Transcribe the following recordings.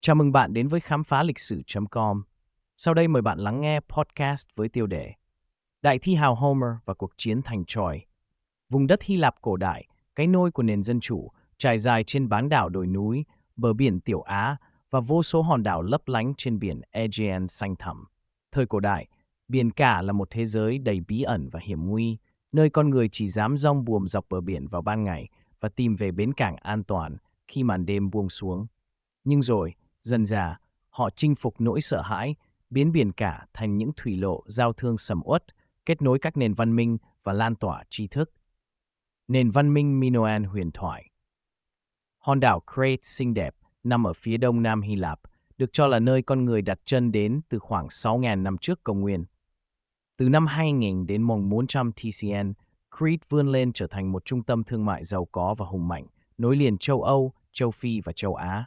Chào mừng bạn đến với khám phá lịch sử.com. Sau đây mời bạn lắng nghe podcast với tiêu đề Đại thi hào Homer và cuộc chiến thành Troy. Vùng đất Hy Lạp cổ đại, cái nôi của nền dân chủ, trải dài trên bán đảo đồi núi, bờ biển Tiểu Á và vô số hòn đảo lấp lánh trên biển Aegean xanh thẳm. Thời cổ đại, biển cả là một thế giới đầy bí ẩn và hiểm nguy, nơi con người chỉ dám dong buồm dọc bờ biển vào ban ngày và tìm về bến cảng an toàn khi màn đêm buông xuống. Nhưng rồi, dần dà, họ chinh phục nỗi sợ hãi, biến biển cả thành những thủy lộ giao thương sầm uất, kết nối các nền văn minh và lan tỏa tri thức. Nền văn minh Minoan huyền thoại. Hòn đảo Crete xinh đẹp, nằm ở phía đông nam Hy Lạp, được cho là nơi con người đặt chân đến từ khoảng 6.000 năm trước công nguyên. Từ năm 2000 đến 1400 TCN, Crete vươn lên trở thành một trung tâm thương mại giàu có và hùng mạnh, nối liền châu Âu, châu Phi và châu Á.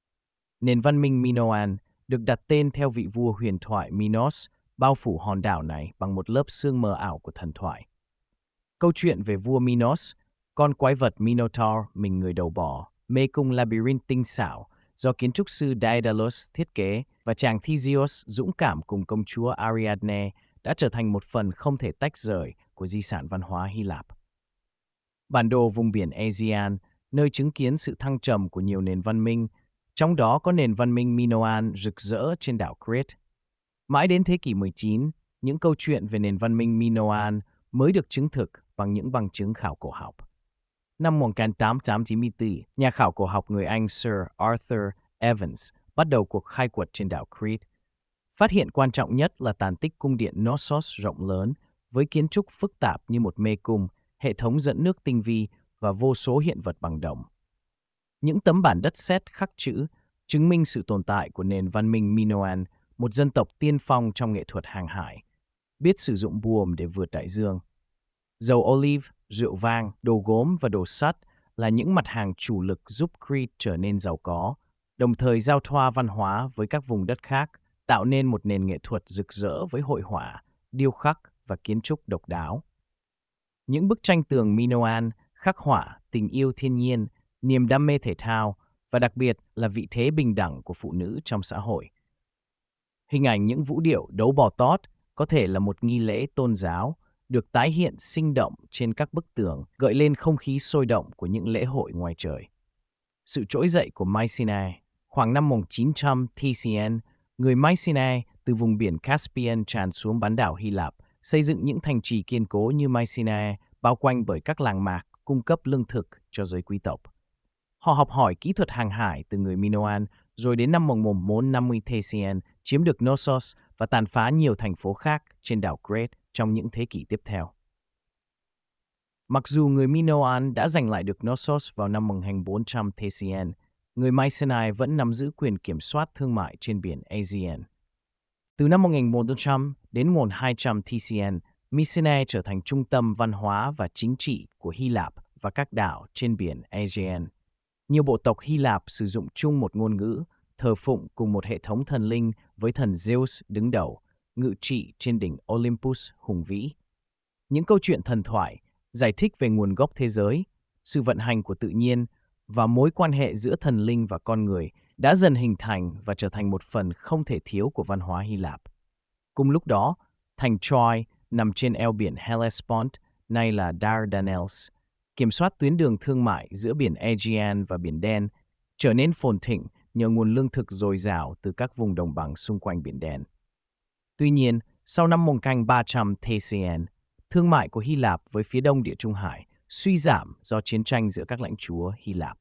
Nền văn minh Minoan được đặt tên theo vị vua huyền thoại Minos, bao phủ hòn đảo này bằng một lớp sương mờ ảo của thần thoại. Câu chuyện về vua Minos, con quái vật Minotaur mình người đầu bò, mê cung labyrinth tinh xảo do kiến trúc sư Daedalus thiết kế và chàng Theseus dũng cảm cùng công chúa Ariadne đã trở thành một phần không thể tách rời của di sản văn hóa Hy Lạp. Bản đồ vùng biển Aegean, nơi chứng kiến sự thăng trầm của nhiều nền văn minh, trong đó có nền văn minh Minoan rực rỡ trên đảo Crete. Mãi đến thế kỷ 19, những câu chuyện về nền văn minh Minoan mới được chứng thực bằng những bằng chứng khảo cổ học. Năm 1894, nhà khảo cổ học người Anh Sir Arthur Evans bắt đầu cuộc khai quật trên đảo Crete. Phát hiện quan trọng nhất là tàn tích cung điện Knossos rộng lớn với kiến trúc phức tạp như một mê cung, hệ thống dẫn nước tinh vi và vô số hiện vật bằng đồng. Những tấm bản đất sét khắc chữ chứng minh sự tồn tại của nền văn minh Minoan, một dân tộc tiên phong trong nghệ thuật hàng hải, biết sử dụng buồm để vượt đại dương. Dầu olive, rượu vang, đồ gốm và đồ sắt là những mặt hàng chủ lực giúp Crete trở nên giàu có, đồng thời giao thoa văn hóa với các vùng đất khác, tạo nên một nền nghệ thuật rực rỡ với hội họa, điêu khắc và kiến trúc độc đáo. Những bức tranh tường Minoan khắc họa tình yêu thiên nhiên, niềm đam mê thể thao và đặc biệt là vị thế bình đẳng của phụ nữ trong xã hội. Hình ảnh những vũ điệu đấu bò tót có thể là một nghi lễ tôn giáo, được tái hiện sinh động trên các bức tường, gợi lên không khí sôi động của những lễ hội ngoài trời. Sự trỗi dậy của Mycenae. Khoảng năm 1900 TCN, người Mycenae từ vùng biển Caspian tràn xuống bán đảo Hy Lạp, xây dựng những thành trì kiên cố như Mycenae, bao quanh bởi các làng mạc cung cấp lương thực cho giới quý tộc. Họ học hỏi kỹ thuật hàng hải từ người Minoan, rồi đến năm 1450 TCN chiếm được Knossos và tàn phá nhiều thành phố khác trên đảo Crete trong những thế kỷ tiếp theo. Mặc dù người Minoan đã giành lại được Knossos vào năm 1400 TCN, người Mycenae vẫn nắm giữ quyền kiểm soát thương mại trên biển Aegean. Từ năm 1400 đến 1200 TCN, Mycenae trở thành trung tâm văn hóa và chính trị của Hy Lạp và các đảo trên biển Aegean. Nhiều bộ tộc Hy Lạp sử dụng chung một ngôn ngữ, thờ phụng cùng một hệ thống thần linh với thần Zeus đứng đầu, ngự trị trên đỉnh Olympus hùng vĩ. Những câu chuyện thần thoại giải thích về nguồn gốc thế giới, sự vận hành của tự nhiên và mối quan hệ giữa thần linh và con người đã dần hình thành và trở thành một phần không thể thiếu của văn hóa Hy Lạp. Cùng lúc đó, thành Troy nằm trên eo biển Hellespont, nay là Dardanelles, kiểm soát tuyến đường thương mại giữa biển Aegean và biển Đen, trở nên phồn thịnh nhờ nguồn lương thực dồi dào từ các vùng đồng bằng xung quanh biển Đen. Tuy nhiên, sau năm 1300 TCN, thương mại của Hy Lạp với phía đông Địa Trung Hải suy giảm do chiến tranh giữa các lãnh chúa Hy Lạp.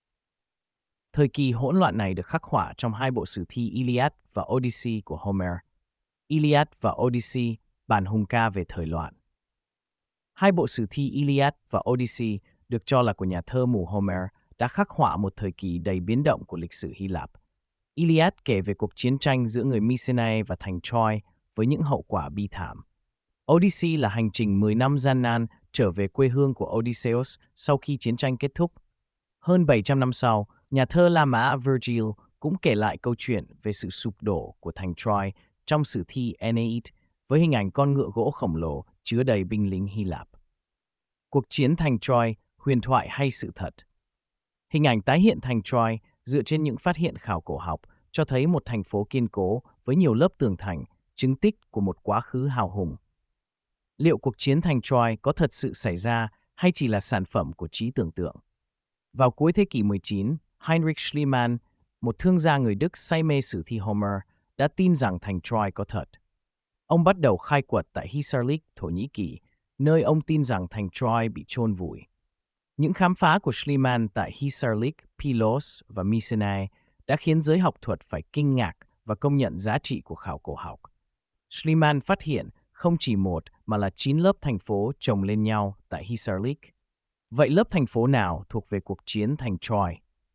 Thời kỳ hỗn loạn này được khắc họa trong hai bộ sử thi Iliad và Odyssey của Homer. Iliad và Odyssey, bản hùng ca về thời loạn. Hai bộ sử thi Iliad và Odyssey được cho là của nhà thơ mù Homer đã khắc họa một thời kỳ đầy biến động của lịch sử Hy Lạp. Iliad kể về cuộc chiến tranh giữa người Mycenae và thành Troy với những hậu quả bi thảm. Odyssey là hành trình 10 năm gian nan trở về quê hương của Odysseus sau khi chiến tranh kết thúc. Hơn 700 năm sau, nhà thơ La Mã Virgil cũng kể lại câu chuyện về sự sụp đổ của thành Troy trong sử thi Aeneid với hình ảnh con ngựa gỗ khổng lồ chứa đầy binh lính Hy Lạp. Cuộc chiến thành Troy, huyền thoại hay sự thật? Hình ảnh tái hiện thành Troy dựa trên những phát hiện khảo cổ học cho thấy một thành phố kiên cố với nhiều lớp tường thành, chứng tích của một quá khứ hào hùng. Liệu cuộc chiến thành Troy có thật sự xảy ra hay chỉ là sản phẩm của trí tưởng tượng? Vào cuối thế kỷ 19, Heinrich Schliemann, một thương gia người Đức say mê sử thi Homer, đã tin rằng thành Troy có thật. Ông bắt đầu khai quật tại Hisarlik, Thổ Nhĩ Kỳ, nơi ông tin rằng thành Troy bị chôn vùi. Những khám phá của Schliemann tại Hisarlik, Pylos và Mycenae đã khiến giới học thuật phải kinh ngạc và công nhận giá trị của khảo cổ học. Schliemann phát hiện không chỉ một mà là 9 lớp thành phố chồng lên nhau tại Hisarlik. Vậy lớp thành phố nào thuộc về cuộc chiến thành Troy?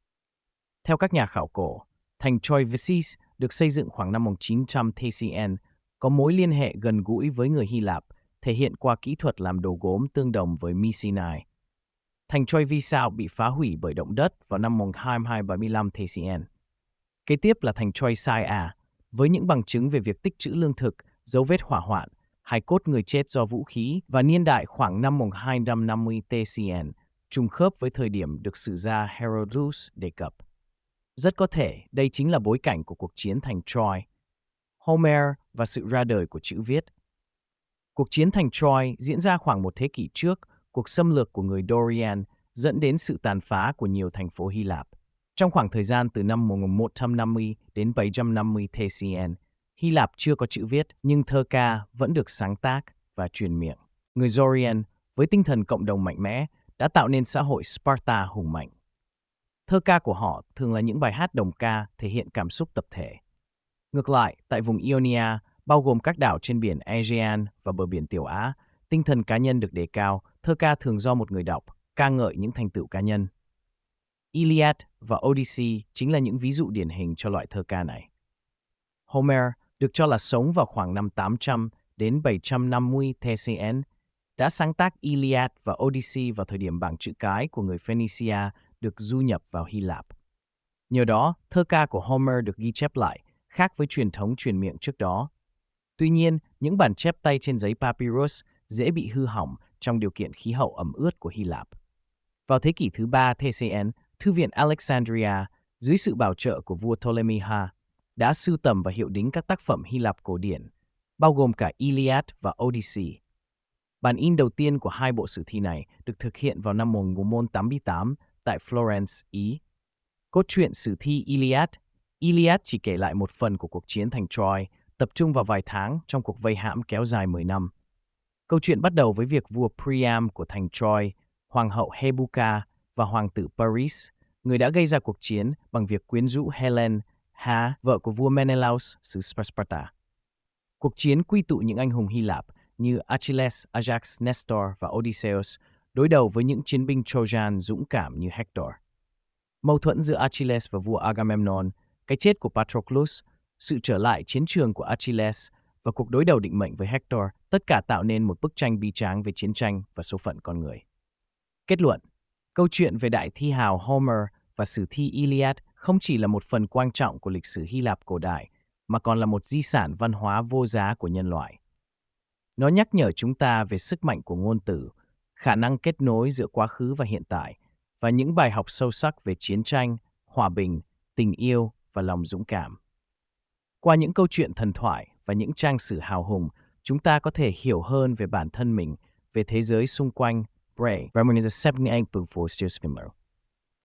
Theo các nhà khảo cổ, thành Troyes được xây dựng khoảng năm 900 TCN, có mối liên hệ gần gũi với người Hy Lạp, thể hiện qua kỹ thuật làm đồ gốm tương đồng với Mycenae. Thành Troy vì sao bị phá hủy bởi động đất vào năm 2235 TCN. Kế tiếp là thành Troy Sai A, với những bằng chứng về việc tích trữ lương thực, dấu vết hỏa hoạn, hài cốt người chết do vũ khí và niên đại khoảng năm 250 TCN, trùng khớp với thời điểm được sử gia Herodotus đề cập. Rất có thể đây chính là bối cảnh của cuộc chiến thành Troy. Homer và sự ra đời của chữ viết. Cuộc chiến thành Troy diễn ra khoảng một thế kỷ trước cuộc xâm lược của người Dorian dẫn đến sự tàn phá của nhiều thành phố Hy Lạp. Trong khoảng thời gian từ năm 150 đến 750 TCN, Hy Lạp chưa có chữ viết nhưng thơ ca vẫn được sáng tác và truyền miệng. Người Dorian, với tinh thần cộng đồng mạnh mẽ, đã tạo nên xã hội Sparta hùng mạnh. Thơ ca của họ thường là những bài hát đồng ca thể hiện cảm xúc tập thể. Ngược lại, tại vùng Ionia, bao gồm các đảo trên biển Aegean và bờ biển Tiểu Á, tinh thần cá nhân được đề cao, thơ ca thường do một người đọc, ca ngợi những thành tựu cá nhân. Iliad và Odyssey chính là những ví dụ điển hình cho loại thơ ca này. Homer được cho là sống vào khoảng năm 800 đến 750 TCN, đã sáng tác Iliad và Odyssey vào thời điểm bảng chữ cái của người Phoenicia được du nhập vào Hy Lạp. Nhờ đó, thơ ca của Homer được ghi chép lại, khác với truyền thống truyền miệng trước đó. Tuy nhiên, những bản chép tay trên giấy papyrus dễ bị hư hỏng trong điều kiện khí hậu ẩm ướt của Hy Lạp. Vào thế kỷ thứ 3 TCN, Thư viện Alexandria, dưới sự bảo trợ của vua Ptolemy I, đã sưu tầm và hiệu đính các tác phẩm Hy Lạp cổ điển, bao gồm cả Iliad và Odyssey. Bản in đầu tiên của hai bộ sử thi này được thực hiện vào năm 1088 tại Florence, Ý. Cốt truyện sử thi Iliad chỉ kể lại một phần của cuộc chiến thành Troy, tập trung vào vài tháng trong cuộc vây hãm kéo dài 10 năm. Câu chuyện bắt đầu với việc vua Priam của thành Troy, hoàng hậu Hebuka và hoàng tử Paris, người đã gây ra cuộc chiến bằng việc quyến rũ Helen, vợ của vua Menelaus xứ Sparta. Cuộc chiến quy tụ những anh hùng Hy Lạp như Achilles, Ajax, Nestor và Odysseus đối đầu với những chiến binh Trojan dũng cảm như Hector. Mâu thuẫn giữa Achilles và vua Agamemnon, cái chết của Patroclus, sự trở lại chiến trường của Achilles và cuộc đối đầu định mệnh với Hector, tất cả tạo nên một bức tranh bi tráng về chiến tranh và số phận con người. Kết luận, câu chuyện về đại thi hào Homer và sử thi Iliad không chỉ là một phần quan trọng của lịch sử Hy Lạp cổ đại, mà còn là một di sản văn hóa vô giá của nhân loại. Nó nhắc nhở chúng ta về sức mạnh của ngôn từ, khả năng kết nối giữa quá khứ và hiện tại, và những bài học sâu sắc về chiến tranh, hòa bình, tình yêu và lòng dũng cảm. Qua những câu chuyện thần thoại và những trang sử hào hùng, chúng ta có thể hiểu hơn về bản thân mình, về thế giới xung quanh. Bray, Roman is a 78 before Steers Fimler.